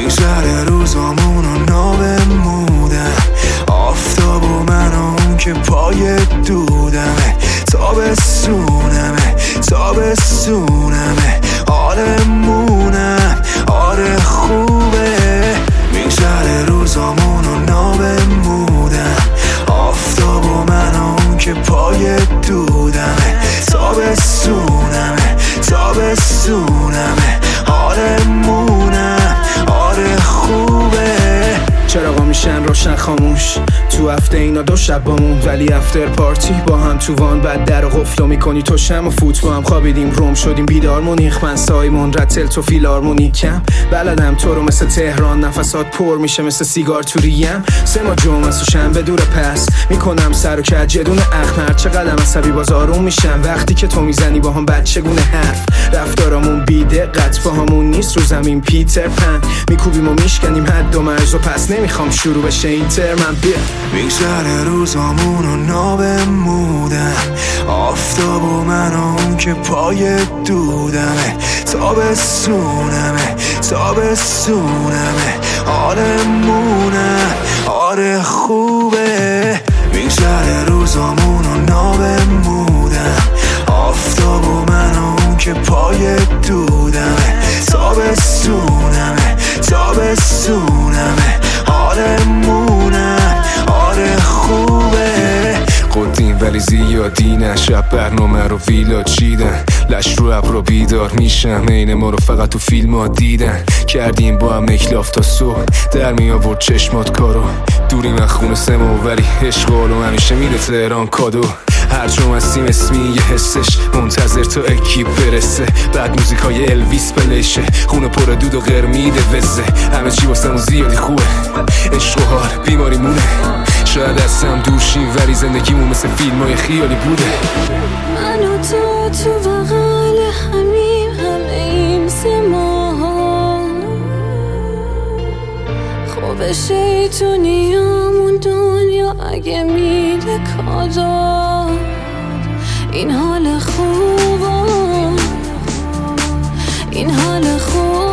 میگذره روزامونو نابمودن، آفتاب و من و اون که پای دودمه، تابستونمه تابستونمه، حالمونم آره خوبه. میگذره روزامونو نابمودن، آفتاب و من و اون که پای دودمه، تابستونمه تابستونمه، حالمونم آره خوبه. چراغا میشن روشن خاموش تو هفته اینا دو شب بامون، ولی افتر پارتی با هم تو وان، بعد در قفلو میکنی تو شم و فوت با هم خوابیدیم روم شدیم بیدار مونیخ، من سایمون رتل تو فیلارمونیکم، بلدم تو رو مثل تهران، نفسات پر میشه مثل سیگار تو ریم، سه ما جمعه و شنبه دور پس میکنم سر و کج یه دونه اخمر، چه قدم عصبی باز آروم میشم وقتی که تو میزنی با هم بچگونه حرف، رفتارامون بی‌دقت با همون نیست، رو زمین پیتر پن میکوبیم و میشکنیم حد و مرز و پس نمیخوام شروع بشه این ترمم بیا. میگذره روزامونو نابمودن، آفتاب و من و اون که پای دودمه، تابستونمه تابستونمه، حالمونم آره خوبه. میگذره روزامونو نابمودن، آفتاب و من و اون که پای دودمه، تابستونمه تابستونمه، حالمونم آره خوبه. قدیم ولی زیادی نه، شب برنامه رو ویلا چیدن، لش رو ابرو بیدار میشم، عین ما رو فقط تو فیلم ها دیدن، کردیم با هم اکلاف تا صبح، در می آورد چشمات کارو، دوری من خونه سمو ولی عشق و همیشه میره تهران کادو، هر جمع هستیم اسمی یه حسش، منتظر تا اکیپ برسه، بعد موزیک های الویس بلشه، خونه پر دود و غرمیده وزه، همه چی واسمون زیادی خوبه، عشق و حال بیماری مونه، شاید از هم دوشیم ولی زندگیمون مثل فیلم های خیالی بوده. من و تو بغل همیم، همه ایم سه ماه، خوب شیطونیامون دنیا اگه میده کادا، این حال خوبه این حال خوب